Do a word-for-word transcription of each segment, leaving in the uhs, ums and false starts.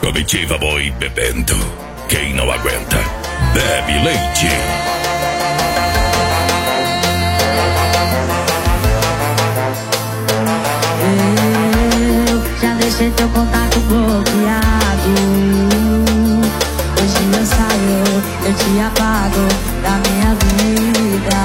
Comitiva Boi bebendo. Quem não aguenta, bebe leite. Eu já deixei teu contato bloqueado. Hoje eu saio, eu te apago da minha vida.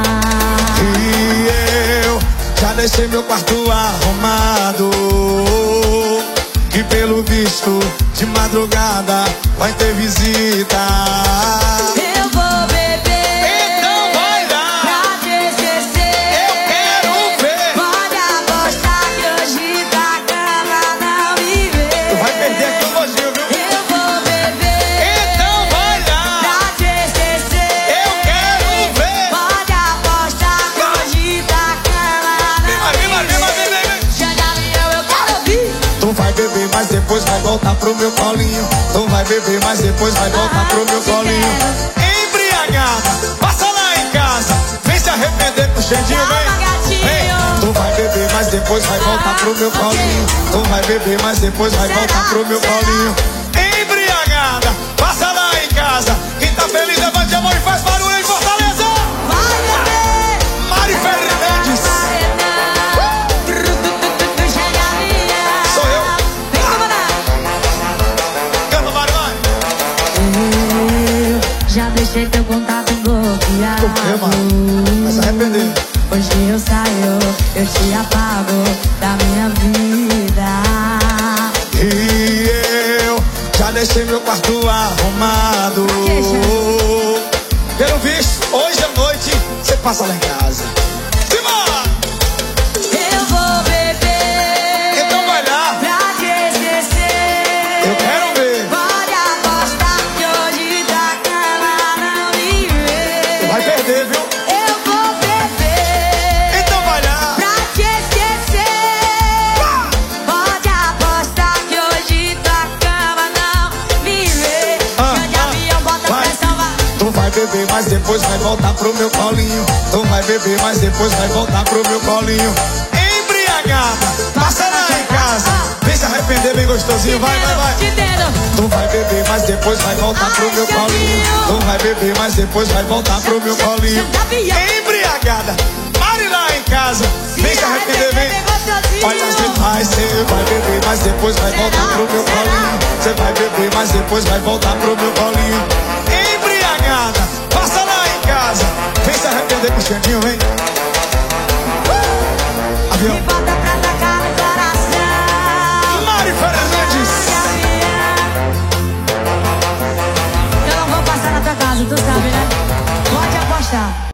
E eu já deixei meu quarto arrumado, que pelo visto de madrugada vai ter visita. Eu vou beber, Então vai lá, pra te esquecer. eu quero ver. Pode apostar que hoje da cama não me vê. Tu vai perder aqui o lojinho, viu? Eu vou beber, Então vai lá, pra te esquecer. eu quero ver. Pode apostar que hoje da cama não Vai, vai, me vai, vai, vê. vai, vai. Chega minha, eu quero ouvir. Tu vai beber, mas depois vai voltar pro meu colinho. Tu vai beber, mas depois vai voltar pro meu colinho. Embriagada, passa lá em casa, vem se arrepender com o Xandinho, vem. Calma, gatinho. Vem. Tu vai beber, mas depois vai voltar pro meu colinho. Tu vai beber, mas depois vai voltar pro meu colinho. Embriagada, passa lá em casa. Quem tá feliz, levante a mão e faz barulho em Fortaleza. Vai beber. Mari Fernandes. Chega minha. Sou eu. Vem comandar. Canta, Mari, vai. Eu já deixei teu contato bloqueado. Por quê, mano? Vai se arrepender. Hoje eu saio, eu te apago da minha vida. E eu já deixei meu quarto arrumado. Pelo visto, hoje à noite você passa lá em casa. Simão! Eu vou beber, Então vai lá, pra te esquecer. eu quero ver. Pode apostar que hoje da cama não me vê. Vai perder, viu? Eu vou beber, Então vai lá. pra te esquecer. Pode apostar que hoje da cama não me vê. Ah, Chega de ah, avião, bota vai. pressão, vai. Tu vai beber, mas depois vai voltar pro meu colinho. Tu vai beber, mas depois vai voltar pro meu colinho. Embriagada, passa lá em casa, vem se arrepender bem gostosinho, vai, vai, vai. Te entendo. Tu vai beber, mas depois vai voltar pro meu colinho. Tu vai beber, mas depois vai voltar pro meu colinho. Embriagada, pare lá em casa, vem se arrepender, vem. Olha, você vai, você vai beber, mas depois vai voltar pro meu colinho. Você vai beber, mas depois vai voltar pro meu colinho. Embriagada, passa lá em casa, vem se arrepender com o Xandinho, vem. Avião. Me bota pra atacar no coração. Mari Fernandes. Eu não vou passar na tua casa, tu sabe, né? Pode apostar.